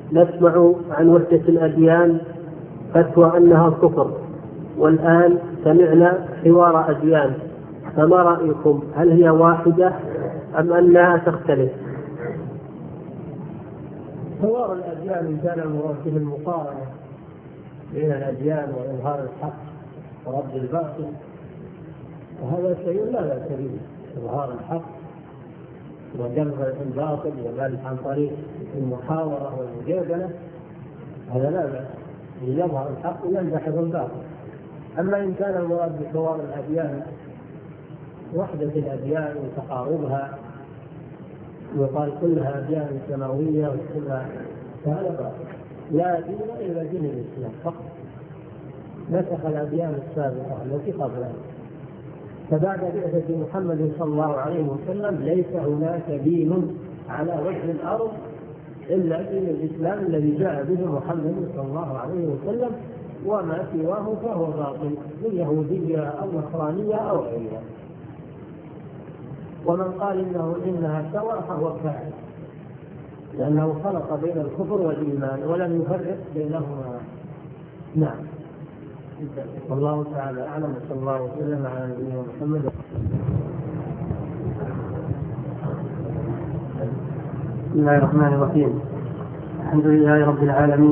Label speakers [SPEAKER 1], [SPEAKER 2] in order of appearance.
[SPEAKER 1] نسمع عن وحدة الأديان فتوى أنها كفر، والآن سمعنا حوار أديان، فما رأيكم؟ هل هي واحدة أم أنها تختلف؟
[SPEAKER 2] حوار الأديان إن كان المراد به المقارنة بين الأديان وإظهار الحق ورد الباطل، وهذا شيء لا بأس به، إظهار الحق ودفع الباطل، وذلك عن طريق المحاورة والمجادلة، هذا لا بأس، يظهر الحق ويندحض الباطل. أما إن كان المراد بحوار الأديان وحدة الأديان وتقاربها، وقال كلها أديان سماوية وكلها، فهذا باطل، لا دين إلا دين الإسلام فقط، نسخ الأديان السابقة التي قبلها. فبعد بعثة محمد صلى الله عليه وسلم ليس هناك دين على وجه الأرض إلا دين الإسلام الذي جاء به محمد صلى الله عليه وسلم، وما سواه فهو باطل، اليهودية أو نصرانية أو غيرها. ومن قال إنها سواء فهو كافر، لأنه خلق بين الكفر والإيمان ولم يفرق بينهما. نعم، والله تعالى أعلم، صلى الله وسلم على نبينا محمد.
[SPEAKER 1] بسم الله الرحمن الرحيم، الحمد لله رب العالمين.